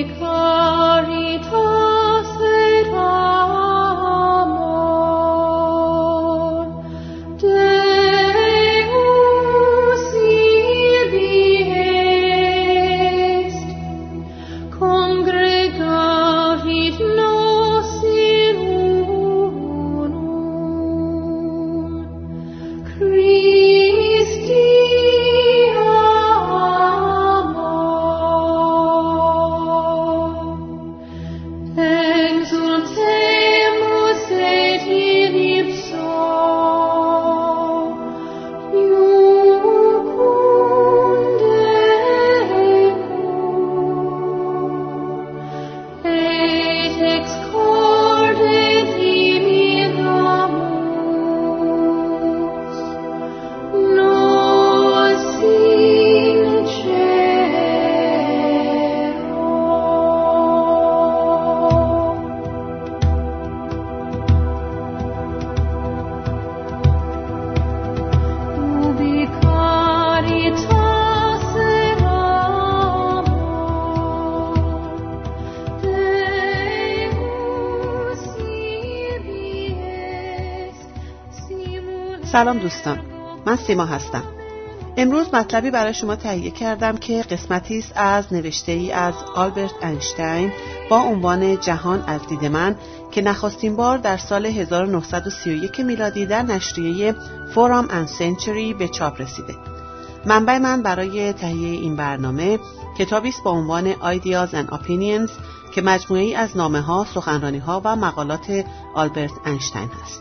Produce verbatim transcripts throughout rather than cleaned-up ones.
سلام دوستان، من سیما هستم. امروز مطلبی برای شما تهیه کردم که قسمتی است از نوشته‌ای از آلبرت اینشتین با عنوان جهان از دید من که نخستین بار در سال هزار و نهصد و سی و یک میلادی در نشریه فورام اند سنچری به چاپ رسیده. منبع من برای تهیه این برنامه کتابی است با عنوان Ideas and Opinions که مجموعه‌ای از نامه‌ها، سخنرانی‌ها و مقالات آلبرت اینشتین است.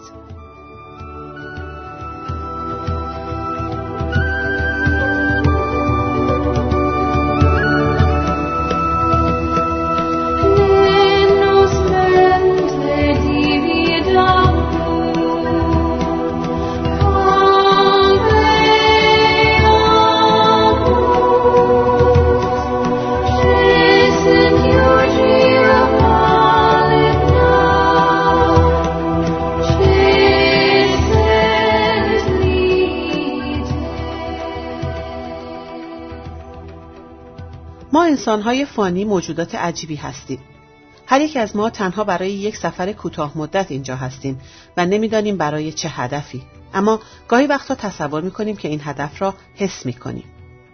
ما انسان‌های فانی موجودات عجیبی هستیم. هر یک از ما تنها برای یک سفر کوتاه مدت اینجا هستیم و نمی‌دانیم برای چه هدفی، اما گاهی وقتا تصور می‌کنیم که این هدف را حس می‌کنیم.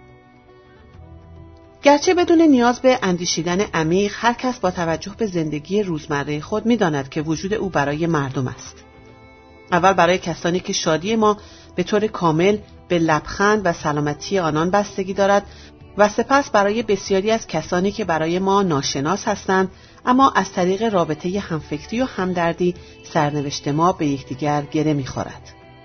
گرچه بدون نیاز به اندیشیدن عمیق، هر کس با توجه به زندگی روزمره خود می‌داند که وجود او برای مردم است. اول برای کسانی که شادی ما به طور کامل به لبخند و سلامتی آنان بستگی دارد و سپس برای بسیاری از کسانی که برای ما ناشناس هستند، اما از طریق رابطه همفکری و همدردی سرنوشت ما به یکدیگر گره می‌خورد.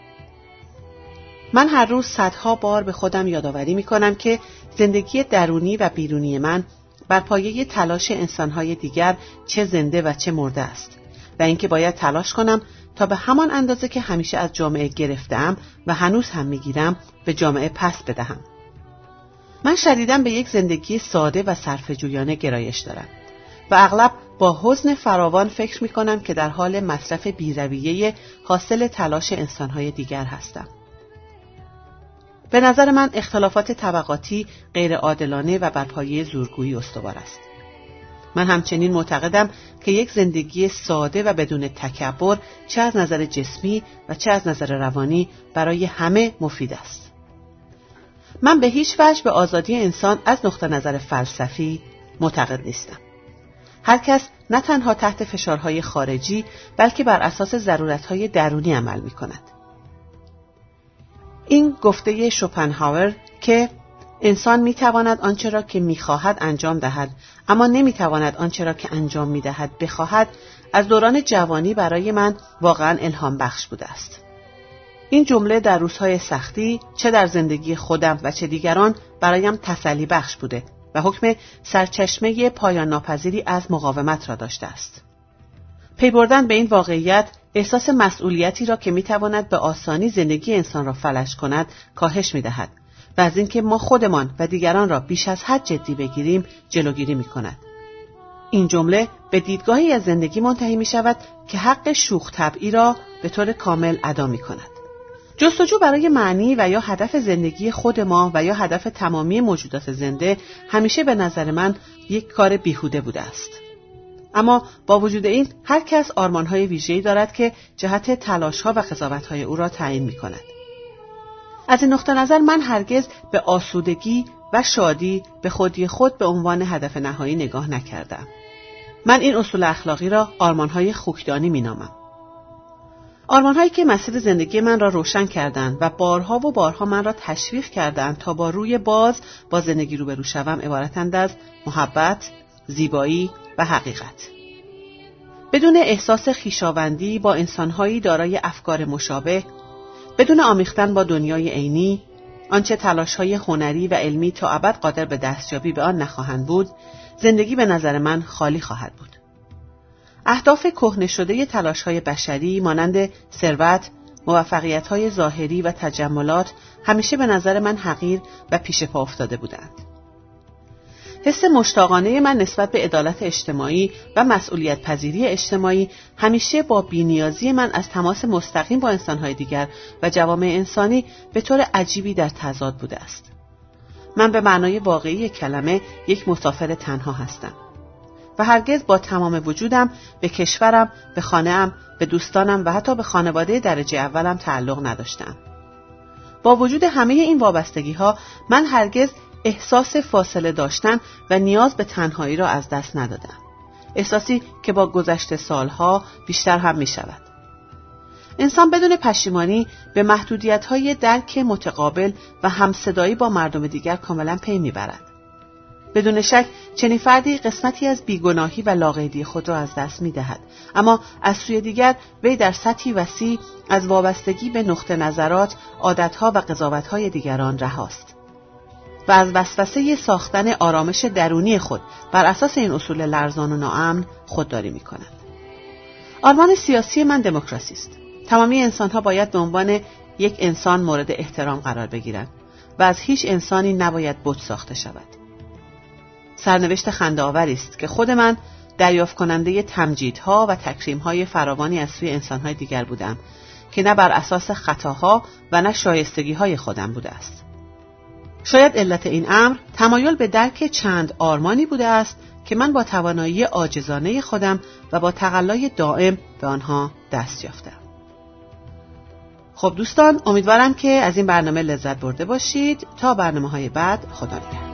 من هر روز صدها بار به خودم یادآوری می‌کنم که زندگی درونی و بیرونی من بر پایه تلاش انسان‌های دیگر چه زنده و چه مرده است و اینکه باید تلاش کنم تا به همان اندازه که همیشه از جامعه گرفتم و هنوز هم می‌گیرم به جامعه پس بدهم. من شدیداً به یک زندگی ساده و صرفه‌جویانه گرایش دارم و اغلب با حزن فراوان فکر می کنم که در حال مصرف بی‌رویه حاصل تلاش انسان‌های دیگر هستم. به نظر من اختلافات طبقاتی غیر عادلانه و بر پایه زورگویی استوار است. من همچنین معتقدم که یک زندگی ساده و بدون تکبر چه از نظر جسمی و چه از نظر روانی برای همه مفید است. من به هیچ وجه به آزادی انسان از نقطه نظر فلسفی معتقد نیستم. هر کس نه تنها تحت فشارهای خارجی بلکه بر اساس ضرورتهای درونی عمل می کند. این گفته شوپنهاور که انسان می تواند آنچه را که می خواهد انجام دهد اما نمی تواند آنچه را که انجام می دهد بخواهد از دوران جوانی برای من واقعا الهام بخش بوده است. این جمله در روزهای سختی چه در زندگی خودم و چه دیگران برایم تسلی بخش بوده و حکم سرچشمه پایان ناپذیری از مقاومت را داشته است. پی بردن به این واقعیت احساس مسئولیتی را که میتواند به آسانی زندگی انسان را فلج کند کاهش میدهد و از اینکه ما خودمان و دیگران را بیش از حد جدی بگیریم جلوگیری میکند. این جمله به دیدگاهی از زندگی منتهی میشود که حق شوخ طبعی را به طور کامل ادا میکند. جستجو برای معنی و یا هدف زندگی خود ما و یا هدف تمامی موجودات زنده همیشه به نظر من یک کار بیهوده بوده است. اما با وجود این هر کس آرمان‌های ویژه‌ای دارد که جهت تلاش‌ها و قضاوت‌های او را تعیین می‌کند. از این نقطه نظر من هرگز به آسودگی و شادی به خودی خود به عنوان هدف نهایی نگاه نکردم. من این اصول اخلاقی را آرمان‌های خوکدانی می‌نامم. آرمان‌هایی که مسیر زندگی من را روشن کردند و بارها و بارها من را تشویق کردند تا با روی باز با زندگی روبرو شوم عبارتند از محبت، زیبایی و حقیقت. بدون احساس خویشاوندی با انسان‌هایی دارای افکار مشابه، بدون آمیختن با دنیای عینی، آنچه تلاش‌های هنری و علمی تا ابد قادر به دستیابی به آن نخواهند بود، زندگی به نظر من خالی خواهد بود. اهداف کهنه شده تلاش‌های بشری مانند ثروت، موفقیت‌های ظاهری و تجملات همیشه به نظر من حقیر و پیش پا افتاده بودند. حس مشتاقانه من نسبت به عدالت اجتماعی و مسئولیت پذیری اجتماعی همیشه با بی‌نیازی من از تماس مستقیم با انسان‌های دیگر و جوامع انسانی به طور عجیبی در تضاد بوده است. من به معنای واقعی کلمه یک مسافر تنها هستم و هرگز با تمام وجودم به کشورم، به خانه‌ام، به دوستانم و حتی به خانواده درجه اولم تعلق نداشتم. با وجود همه این وابستگی‌ها من هرگز احساس فاصله داشتن و نیاز به تنهایی را از دست ندادم. احساسی که با گذشت سالها بیشتر هم می شود. انسان بدون پشیمانی به محدودیت‌های درک متقابل و همصدایی با مردم دیگر کاملا پی می‌برد. بدون شک چنین فردی قسمتی از بیگناهی و لاقیدی خود را از دست می‌دهد، اما از سوی دیگر وی در سطحی وسیع از وابستگی به نقطه نظرات، عادت‌ها و قضاوت‌های دیگران رهاست و از وسوسه ساختن آرامش درونی خود بر اساس این اصول لرزان و ناامن خودداری می‌کند. آرمان سیاسی من دموکراسی است. تمامی انسان‌ها باید به عنوان یک انسان مورد احترام قرار بگیرند و از هیچ انسانی نباید بت ساخته شود. سرنوشت خنده‌آوری است که خود من دریافت کننده تمجیدها و تکریم‌های فراوانی از سوی انسان‌های دیگر بودم که نه بر اساس خطاها و نه شایستگی‌های خودم بوده است. شاید علت این امر تمایل به درک چند آرمانی بوده است که من با توانایی عاجزانه خودم و با تقلای دائم به آنها دست یافتم. خب دوستان، امیدوارم که از این برنامه لذت برده باشید. تا برنامه‌های بعد، خدا نگهدار.